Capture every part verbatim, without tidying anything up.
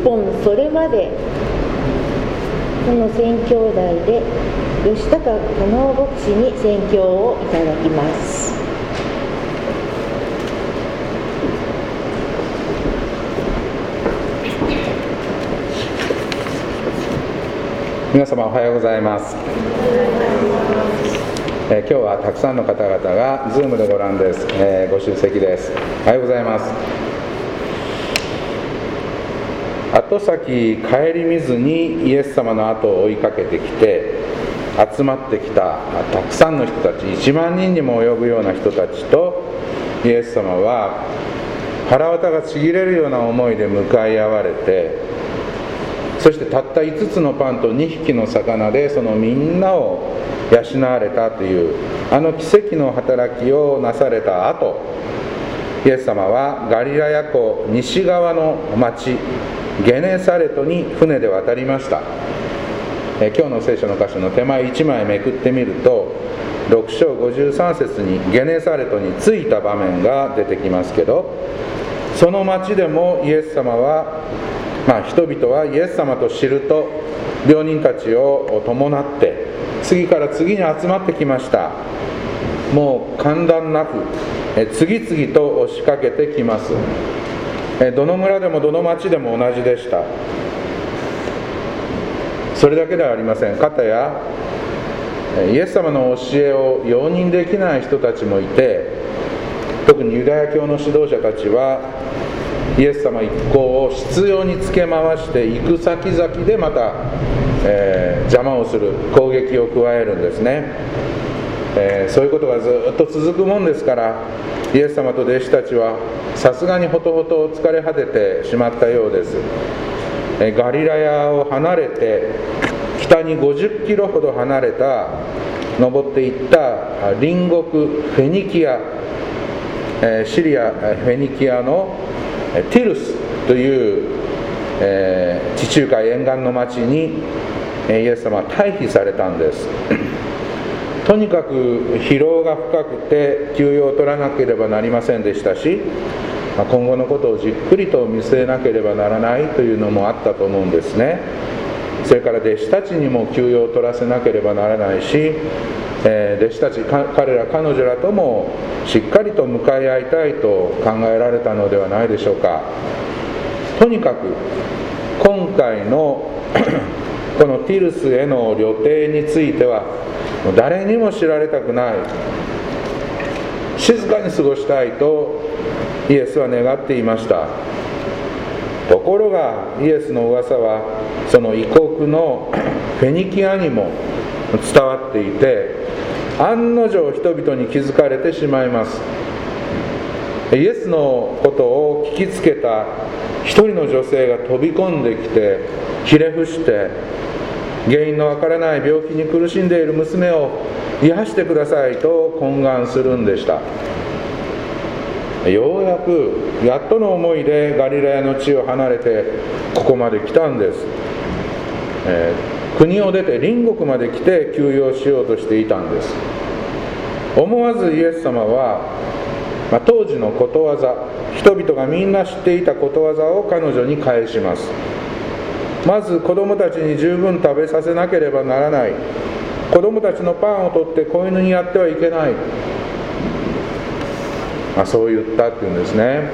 本それまでこの宣教台で吉高加納牧師に宣教をいただきます。 皆様おはようございます。えー、今日はたくさんの方々が Zoom でご覧です、えー、ご出席です。おはようございます。後先顧みずにイエス様の後を追いかけてきて集まってきたたくさんの人たち、いちまんにんにも及ぶような人たちとイエス様は腹渡がちぎれるような思いで向かい合われて、そしてたったいつつのパンとにひきの魚でそのみんなを養われたというあの奇跡の働きをなされた後、イエス様はガリラヤ湖西側の町ゲネサレトに船で渡りました。え今日の聖書の箇所の手前いちまいめくってみるとろく章ごじゅうさん節にゲネサレトに着いた場面が出てきますけど、その町でもイエス様はまあ、人々はイエス様と知ると病人たちを伴って次から次に集まってきました。もう間断なく次々と押しかけてきます。どの村でもどの町でも同じでした。それだけではありません。かたやイエス様の教えを容認できない人たちもいて、特にユダヤ教の指導者たちはイエス様一行を執拗につけ回して行く先々でまた、えー、邪魔をする、攻撃を加えるんですね。えー、そういうことがずっと続くもんですから、イエス様と弟子たちはさすがにほとほと疲れ果ててしまったようです。えー、ガリラヤを離れて北にごじゅっキロほど離れた登っていった隣国フェニキア、えー、シリアフェニキアのティルスという、えー、地中海沿岸の町にイエス様は退避されたんです。とにかく疲労が深くて休養を取らなければなりませんでしたし、今後のことをじっくりと見据えなければならないというのもあったと思うんですね。それから弟子たちにも休養を取らせなければならないし、えー、弟子たち彼ら彼女らともしっかりと向かい合いたいと考えられたのではないでしょうか。とにかく今回のこのティルスへの旅程については誰にも知られたくない、静かに過ごしたいとイエスは願っていました。ところがイエスの噂はその異国のフェニキアにも伝わっていて、案の定人々に気づかれてしまいます。イエスのことを聞きつけた一人の女性が飛び込んできてひれ伏して原因のわからない病気に苦しんでいる娘を癒してくださいと懇願するんでした。ようやくやっとの思いでガリラヤの地を離れてここまで来たんです。えー国を出て隣国まで来て休養しようとしていたんです。思わずイエス様は、まあ、当時のことわざ、人々がみんな知っていたことわざを彼女に返します。まず子供たちに十分食べさせなければならない。子供たちのパンを取って子犬にやってはいけない、まあ、そう言ったっていうんですね。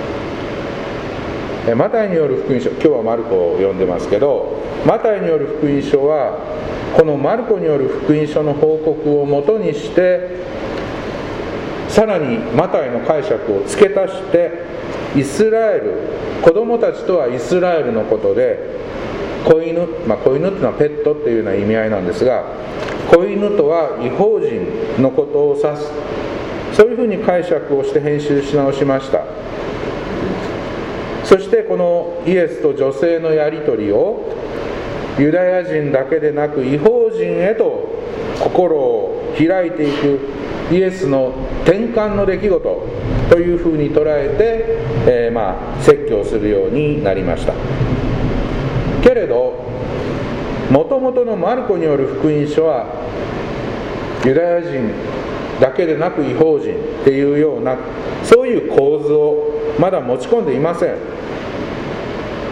マタイによる福音書、今日はマルコを読んでますけど、マタイによる福音書はこのマルコによる福音書の報告をもとにしてさらにマタイの解釈を付け足して、イスラエル、子供たちとはイスラエルのことで、子犬、まあ、子犬っていうのはペットっていうような意味合いなんですが、子犬とは異邦人のことを指す、そういうふうに解釈をして編集し直しました。そしてこのイエスと女性のやり取りをユダヤ人だけでなく異邦人へと心を開いていくイエスの転換の出来事というふうに捉えて、えー、まあ説教するようになりました。けれどもともとのマルコによる福音書はユダヤ人だけでなく異邦人っていうようなそういう構図をまだ持ち込んでいません。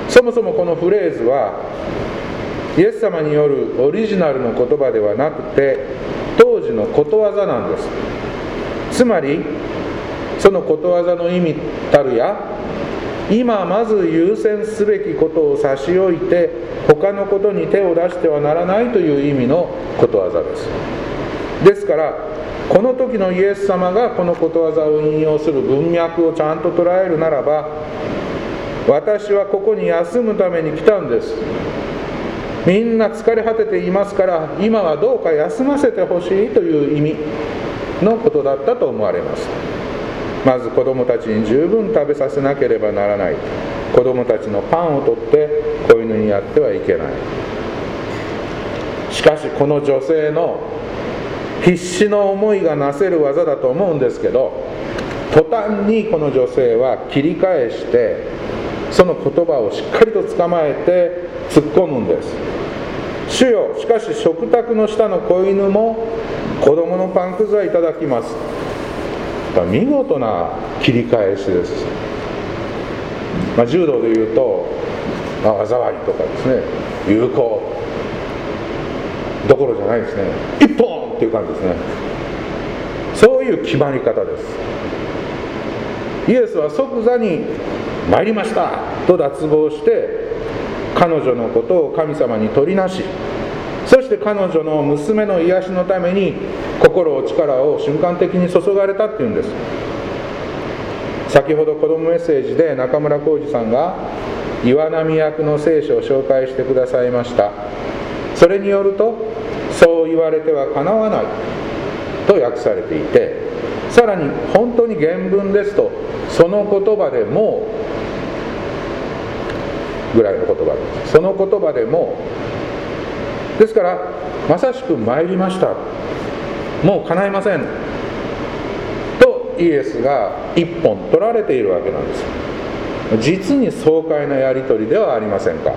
そもそもこのフレーズはイエス様によるオリジナルの言葉ではなくて、当時のことわざなんです。つまりそのことわざの意味たるや、今まず優先すべきことを差し置いて他のことに手を出してはならないという意味のことわざです。ですからこの時のイエス様がこのことわざを引用する文脈をちゃんと捉えるならば、私はここに休むために来たんです、みんな疲れ果てていますから今はどうか休ませてほしいという意味のことだったと思われます。まず子供たちに十分食べさせなければならない。子供たちのパンを取って子犬にやってはいけない。しかしこの女性の必死の思いがなせる技だと思うんですけど、途端にこの女性は切り返してその言葉をしっかりと捕まえて突っ込むんです。主よ、しかし食卓の下の子犬も子供のパンくずはいただきます。見事な切り返しです。まあ、柔道でいうと災いとかですね、有効どころじゃないですね、一本っていう感じですね。そういう決まり方です。イエスは即座に参りましたと脱帽して彼女のことを神様に取りなし、そして彼女の娘の癒しのために心を力を瞬間的に注がれたっていうんです。先ほど子どもメッセージで中村浩二さんが岩波役の聖書を紹介してくださいました。それによると、そう言われてはかなわないと訳されていて、さらに本当に原文ですとその言葉でもぐらいの言葉です。その言葉でもですから、まさしく参りました、もう叶いませんとイエスが一本取られているわけなんです。実に爽快なやり取りではありませんか。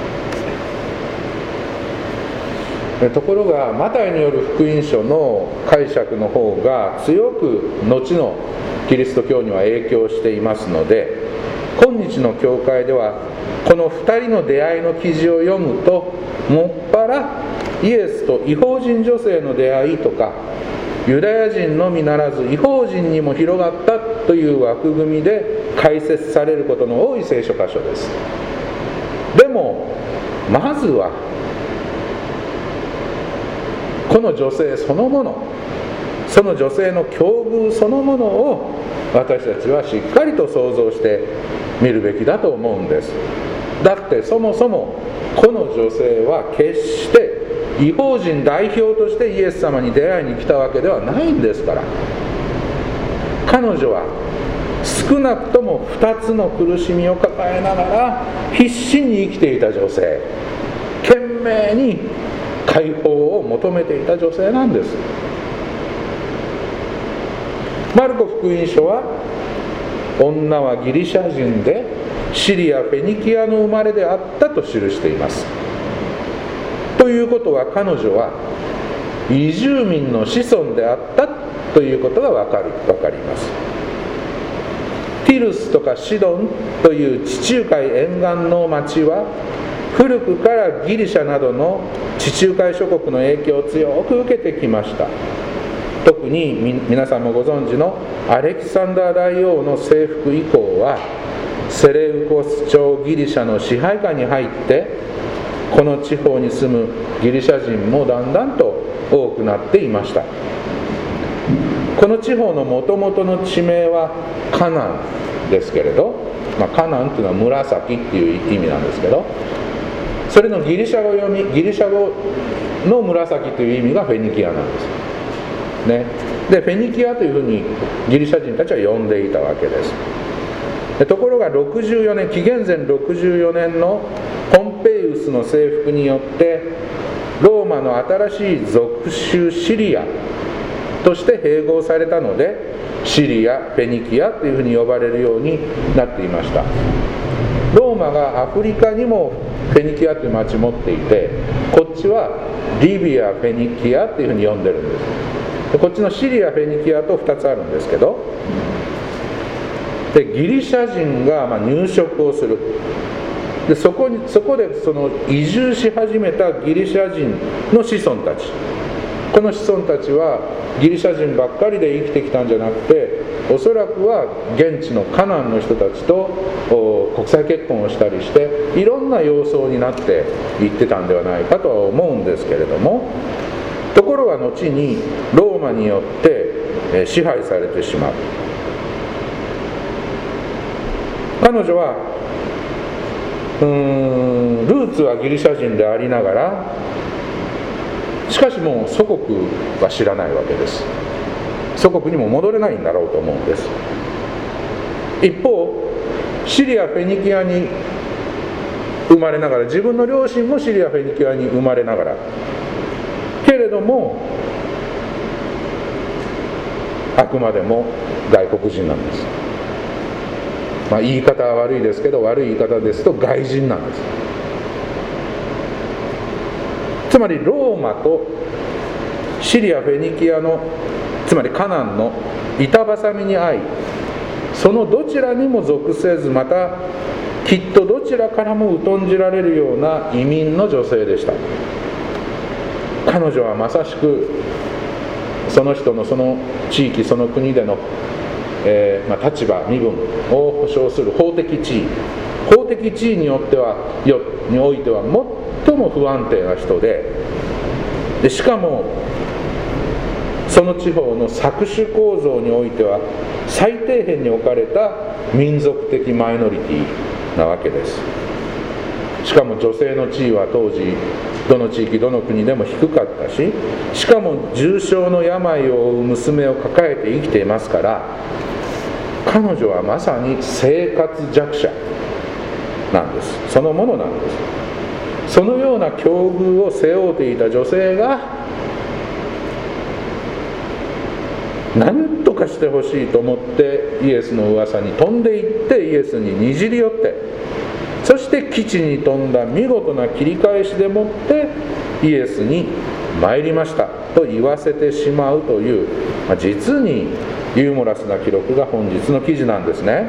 ところがマタイによる福音書の解釈の方が強く後のキリスト教には影響していますので、今日の教会ではこのふたりの出会いの記事を読むと、もっぱらイエスと異邦人女性の出会いとか、ユダヤ人のみならず異邦人にも広がったという枠組みで解説されることの多い聖書箇所です。でもまずはこの女性そのもの、その女性の境遇そのものを私たちはしっかりと想像して見るべきだと思うんです。だってそもそもこの女性は決して異邦人代表としてイエス様に出会いに来たわけではないんですから。彼女は少なくともふたつの苦しみを抱えながら必死に生きていた女性、懸命に解放を求めていた女性なんです。マルコ福音書は、女はギリシャ人でシリア・フェニキアの生まれであったと記しています。ということは、彼女は移住民の子孫であったということが分かる、分かります。ティルスとかシドンという地中海沿岸の町は古くからギリシャなどの地中海諸国の影響を強く受けてきました。特に皆さんもご存知のアレキサンダー大王の征服以降は、セレウコス朝ギリシャの支配下に入って、この地方に住むギリシャ人もだんだんと多くなっていました。この地方のもともとの地名はカナンですけれど、まあ、カナンというのは紫っていう意味なんですけど、それのギリシャ語読み、ギリシャ語の紫という意味がフェニキアなんですね。でフェニキアというふうにギリシャ人たちは呼んでいたわけです。でところがろくじゅうよねん、紀元前ろくじゅうよねんのポンペイウスの征服によってローマの新しい属州シリアとして併合されたので、シリア、フェニキアというふうに呼ばれるようになっていました。ローマがアフリカにもフェニキアという町を持っていて、こっちはリビア、フェニキアというふうに呼んでるんです。でこっちのシリア、フェニキアとふたつあるんですけど、でギリシャ人がまあ入植をする。 でそこにそこでその移住し始めたギリシャ人の子孫たち、この子孫たちはギリシャ人ばっかりで生きてきたんじゃなくて、おそらくは現地のカナンの人たちと国際結婚をしたりしていろんな様相になっていってたんではないかとは思うんですけれども、ところが後にローマによって支配されてしまう。彼女はうーんルーツはギリシャ人でありながら、しかしもう祖国は知らないわけです。祖国にも戻れないんだろうと思うんです。一方シリア・フェニキアに生まれながら、自分の両親もシリア・フェニキアに生まれながら、けれどもあくまでも外国人なんです。まあ言い方は悪いですけど、悪い言い方ですと外人なんです。つまりローマとシリア・フェニキアの、つまりカナンの板挟みに遭い、そのどちらにも属せず、またきっとどちらからも疎んじられるような移民の女性でした。彼女はまさしくその人のその地域その国での、えーまあ、立場身分を保障する法的地位、法的地位によってはよにおいては最も不安定な人で、でしかもその地方の搾取構造においては最底辺に置かれた民族的マイノリティなわけです。しかも女性の地位は当時どの地域どの国でも低かったし、しかも重症の病を負う娘を抱えて生きていますから、彼女はまさに生活弱者なんです。そのものなんです。そのような境遇を背負っていた女性が何とかしてほしいと思ってイエスの噂に飛んでいって、イエスににじり寄って、そして基地に飛んだ見事な切り返しでもってイエスに参りましたと言わせてしまうという、まあ、実にユーモラスな記録が本日の記事なんですね。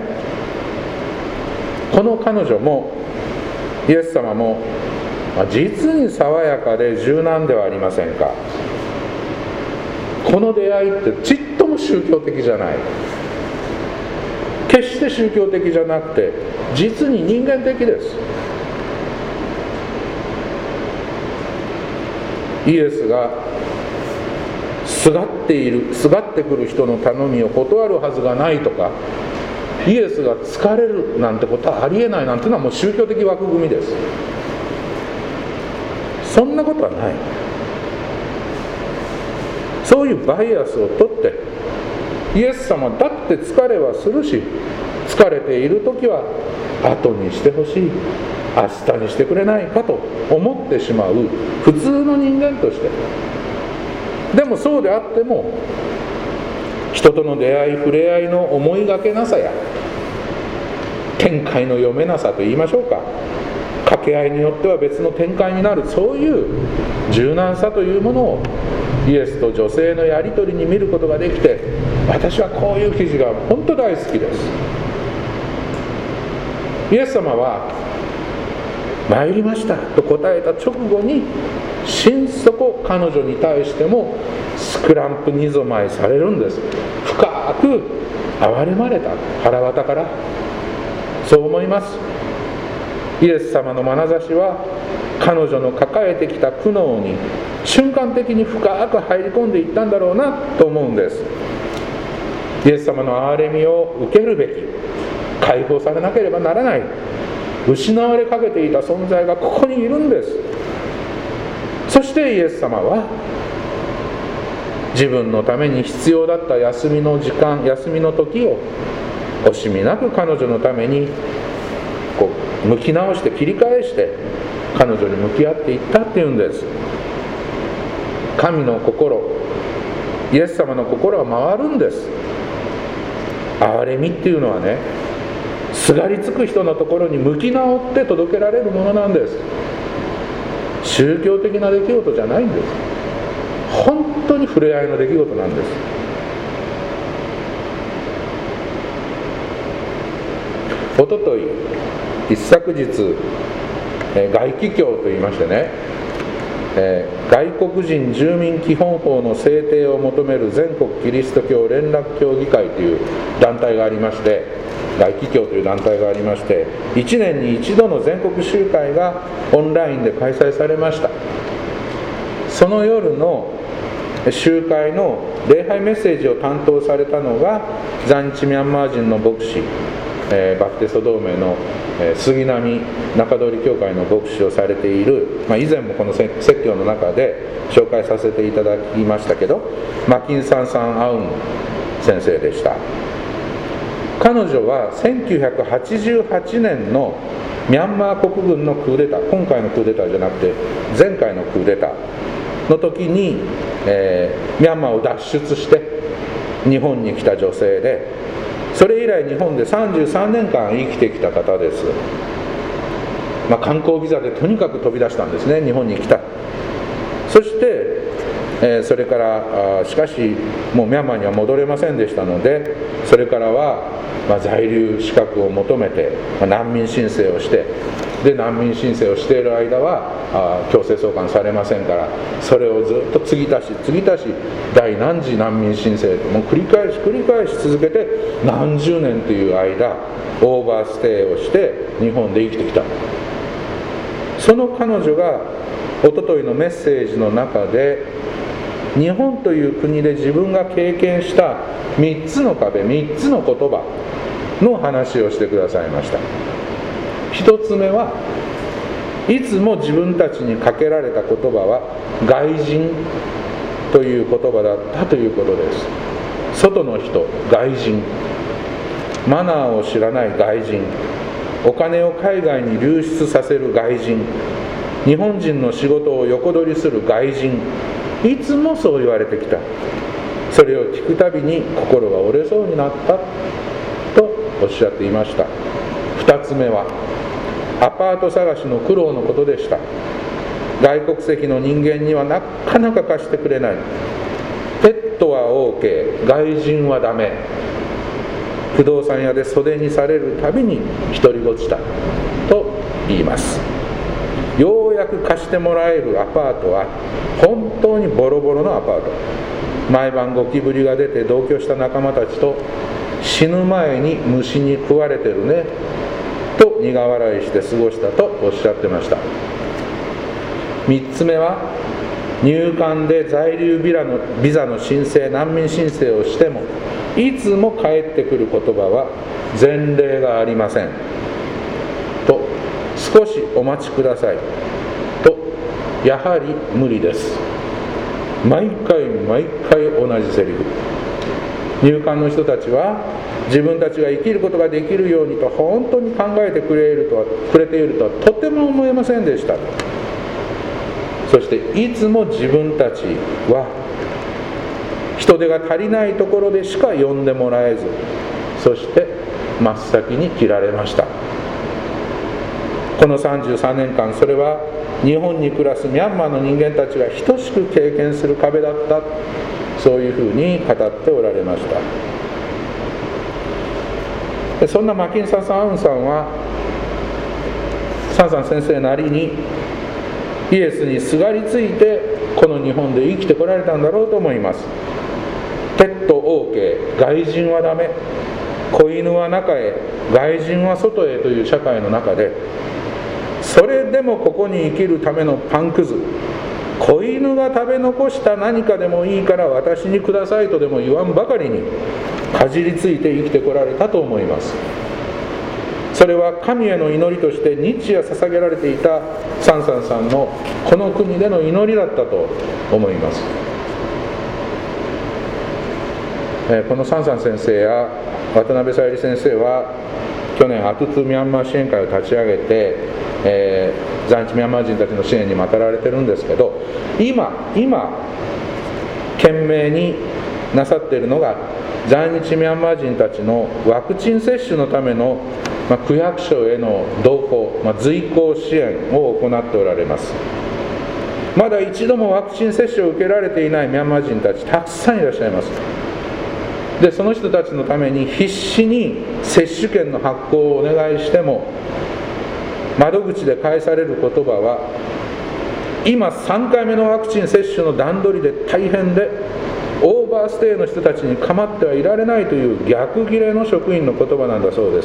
この彼女もイエス様も、まあ、実に爽やかで柔軟ではありませんか。この出会いってちっとも宗教的じゃない、決して宗教的じゃなくて実に人間的です。イエスがすがっているすがってくる人の頼みを断るはずがないとか、イエスが疲れるなんてことはありえないなんてのはもう宗教的枠組みです。そんなことはない。そういうバイアスを取って、イエス様だって疲れはするし、疲れている時は後にしてほしい、明日にしてくれないかと思ってしまう普通の人間として、でもそうであっても人との出会い触れ合いの思いがけなさや展開の読めなさと言いましょうか、掛け合いによっては別の展開になる、そういう柔軟さというものをイエスと女性のやり取りに見ることができて、私はこういう記事が本当大好きです。イエス様は参りましたと答えた直後に心底彼女に対してもスクランプ二ぞまいされるんです。深く憐れまれた、腹渡から。そう思います。イエス様の眼差しは彼女の抱えてきた苦悩に瞬間的に深く入り込んでいったんだろうなと思うんです。イエス様の憐れみを受けるべき、解放されなければならない、失われかけていた存在がここにいるんです。そしてイエス様は自分のために必要だった休みの時間、休みの時を惜しみなく彼女のためにこう向き直して切り返して彼女に向き合っていったっていうんです。神の心、イエス様の心は回るんです。憐れみっていうのはね、すがりつく人のところに向き直って届けられるものなんです。宗教的な出来事じゃないんです。本当に触れ合いの出来事なんです。おととい一昨日、えー、外畿協といいましてね、えー、外国人住民基本法の制定を求める全国キリスト教連絡協議会という団体がありまして、外畿協という団体がありまして、いちねんに一度の全国集会がオンラインで開催されました。その夜の集会の礼拝メッセージを担当されたのが在日ミャンマー人の牧師、えー、バプテスト同盟の、えー、杉並中通教会の牧師をされている、まあ、以前もこの説教の中で紹介させていただきましたけど、マキンサンサン・アウン先生でした。彼女はせんきゅうひゃくはちじゅうはちねんのミャンマー国軍のクーデター、今回のクーデターじゃなくて前回のクーデターの時に、えー、ミャンマーを脱出して日本に来た女性で、それ以来日本でさんじゅうさんねんかん生きてきた方です。まあ、観光ビザでとにかく飛び出したんですね、日本に来た。そして、えー、それからあしかしもうミャンマーには戻れませんでしたので、それからは、まあ、在留資格を求めて、まあ、難民申請をして、で難民申請をしている間はあ強制送還されませんから、それをずっと継ぎ足し継ぎ足し第何次難民申請ともう繰り返し繰り返し続けて、何十年という間オーバーステイをして日本で生きてきた。その彼女がおとといのメッセージの中で、日本という国で自分が経験したみっつの壁、みっつの言葉の話をしてくださいました。一つ目は、いつも自分たちにかけられた言葉は外人という言葉だったということです。外の人、外人、マナーを知らない外人、お金を海外に流出させる外人、日本人の仕事を横取りする外人、いつもそう言われてきた。それを聞くたびに心が折れそうになったとおっしゃっていました。二つ目はアパート探しの苦労のことでした。外国籍の人間にはなかなか貸してくれない。ペットは OK、 外人はダメ。不動産屋で袖にされるたびに独りぼっちだと言います。ようやく貸してもらえるアパートは本当にボロボロのアパート。毎晩ゴキブリが出て同居した仲間たちと、死ぬ前に虫に食われてるねと苦笑いして過ごしたとおっしゃってました。みっつめは、入管で在留ビザのビザの申請、難民申請をしてもいつも返ってくる言葉は前例がありませんと、少しお待ちくださいと、やはり無理です。毎回毎回同じセリフ。入管の人たちは自分たちが生きることができるようにと本当に考えてくれるとはくれているとはとても思えませんでした。そしていつも自分たちは人手が足りないところでしか呼んでもらえず、そして真っ先に切られました。このさんじゅうさんねんかん、それは日本に暮らすミャンマーの人間たちが等しく経験する壁だった、そういうふうに語っておられました。でそんなマキンサンサン・アウンさんは、サンサン先生なりにイエスにすがりついてこの日本で生きてこられたんだろうと思います。ペット OK、 外人はダメ、子犬は中へ、外人は外へという社会の中で、それでもここに生きるためのパンくず、子犬が食べ残した何かでもいいから私にくださいとでも言わんばかりにかじりついて生きてこられたと思います。それは神への祈りとして日夜捧げられていたサンサンさんのこの国での祈りだったと思います。このサンサン先生や渡辺さゆり先生は去年アトゥトゥミャンマー支援会を立ち上げて、えー、在日ミャンマー人たちの支援に当たられてるんですけど、今今懸命になさっているのが在日ミャンマー人たちのワクチン接種のための、まあ、区役所への同行、まあ、随行支援を行っておられます。まだ一度もワクチン接種を受けられていないミャンマー人たちたくさんいらっしゃいます。でその人たちのために必死に接種券の発行をお願いしても窓口で返される言葉は、今さんかいめのワクチン接種の段取りで大変でオーバーステイの人たちに構ってはいられないという逆ギレの職員の言葉なんだそうです。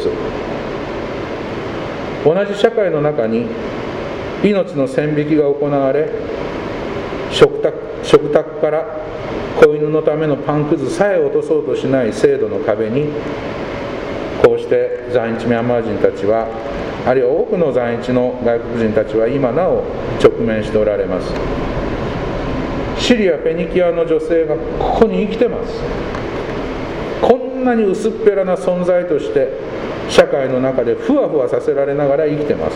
同じ社会の中に命の線引きが行われ、食卓、食卓から子犬のためのパンくずさえ落とそうとしない制度の壁に、こうして在日ミャンマー人たちは、あるいは多くの在日の外国人たちは今なお直面しておられます。シリア・フェニキアの女性がここに生きてます。こんなに薄っぺらな存在として社会の中でふわふわさせられながら生きてます。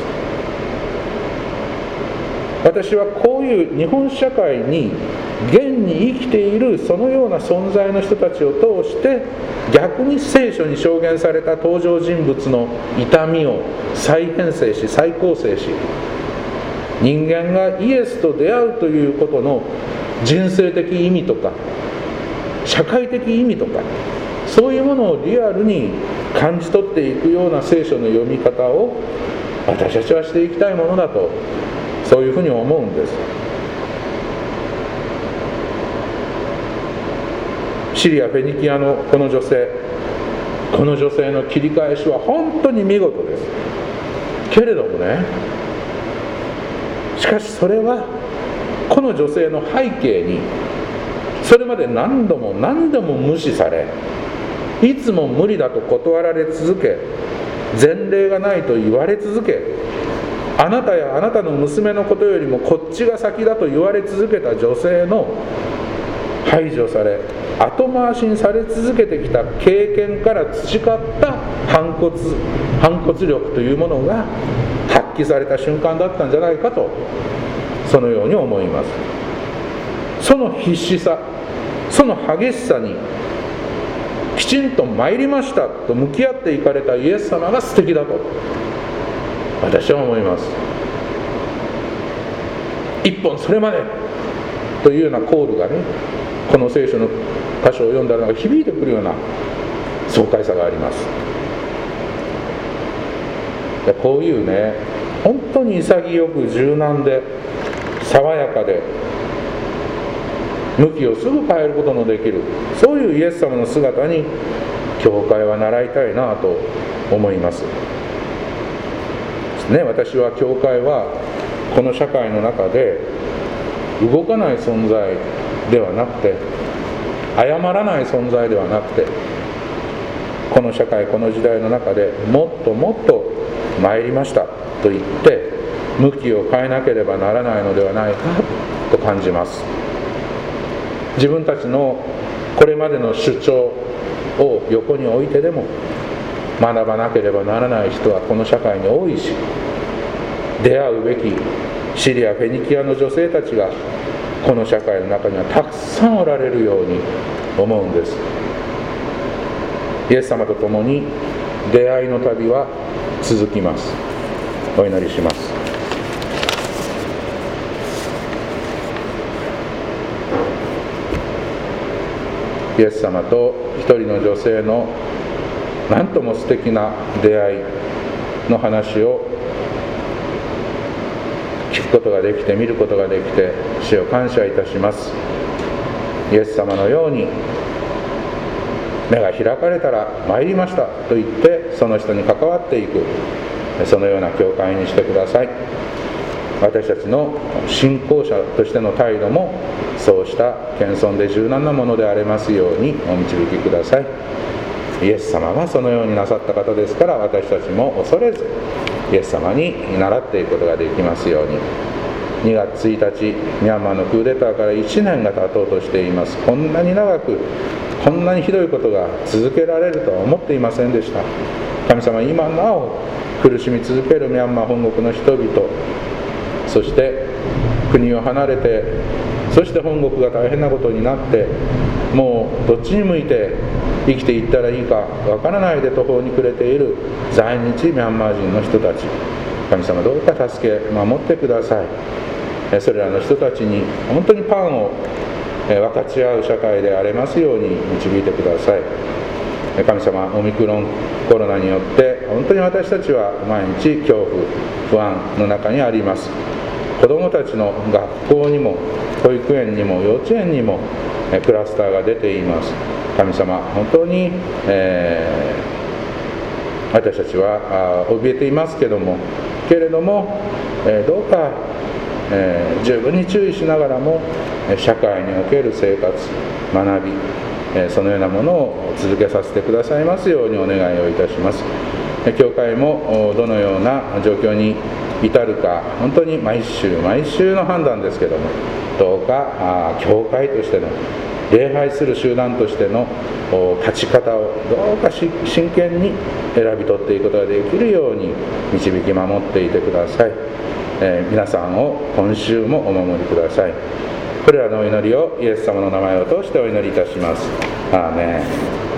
私はこういう日本社会に現に生きているそのような存在の人たちを通して、逆に聖書に証言された登場人物の痛みを再編成し再構成し、人間がイエスと出会うということの人生的意味とか社会的意味とか、そういうものをリアルに感じ取っていくような聖書の読み方を私たちはしていきたいものだと、そういうふうに思うんです。シリア・フェニキアのこの女性、この女性の切り返しは本当に見事です。けれどもね、しかしそれはこの女性の背景に、それまで何度も何度も無視され、いつも無理だと断られ続け、前例がないと言われ続け、あなたやあなたの娘のことよりもこっちが先だと言われ続けた女性の排除され、後回しにされ続けてきた経験から培った反骨、反骨力というものが発揮された瞬間だったんじゃないかと、そのように思います。その必死さ、その激しさにきちんと参りましたと向き合っていかれたイエス様が素敵だと私は思います。一本それまでというようなコールがね、この聖書の箇所を読んだのが響いてくるような爽快さがあります。でこういうね、本当に潔く柔軟で爽やかで向きをすぐ変えることのできる、そういうイエス様の姿に教会は習いたいなと思いますね。私は教会はこの社会の中で動かない存在ではなくて、謝らない存在ではなくて、この社会この時代の中でもっともっと参りましたと言って向きを変えなければならないのではないかと感じます。自分たちのこれまでの主張を横に置いてでも学ばなければならない人はこの社会に多いし、出会うべきシリア・フェニキアの女性たちがこの社会の中にはたくさんおられるように思うんです。イエス様と共に出会いの旅は続きます。お祈りします。イエス様と一人の女性のなんとも素敵な出会いの話を聞くことができて、見ることができて、主を感謝いたします。イエス様のように目が開かれたら参りましたと言ってその人に関わっていく、そのような教会にしてください。私たちの信仰者としての態度もそうした謙遜で柔軟なものでありますようにお導きください。イエス様がそのようになさった方ですから、私たちも恐れずイエス様に倣っていくことができますように。にがつついたち、ミャンマーのクーデターからいちねんが経とうとしています。こんなに長く、こんなにひどいことが続けられるとは思っていませんでした。神様、今なお苦しみ続けるミャンマー本国の人々、そして国を離れて、そして本国が大変なことになって、もうどっちに向いて生きていったらいいかわからないで途方に暮れている在日ミャンマー人の人たち、神様どうか助け守ってください。それらの人たちに本当にパンを分かち合う社会でありますように導いてください。神様、オミクロンコロナによって本当に私たちは毎日恐怖不安の中にあります。子どもたちの学校にも保育園にも幼稚園にもクラスターが出ています。神様、本当に、えー、私たちは怯えていますけどもけれども、えー、どうか、えー、十分に注意しながらも社会における生活学び、えー、そのようなものを続けさせてくださいますようにお願いをいたします。教会もどのような状況に至るか本当に毎週毎週の判断ですけども、どうか教会としての礼拝する集団としての立ち方をどうか真剣に選び取っていくことができるように導き守っていてください。えー、皆さんを今週もお守りください。これらのお祈りをイエス様の名前を通してお祈りいたします。アーメン。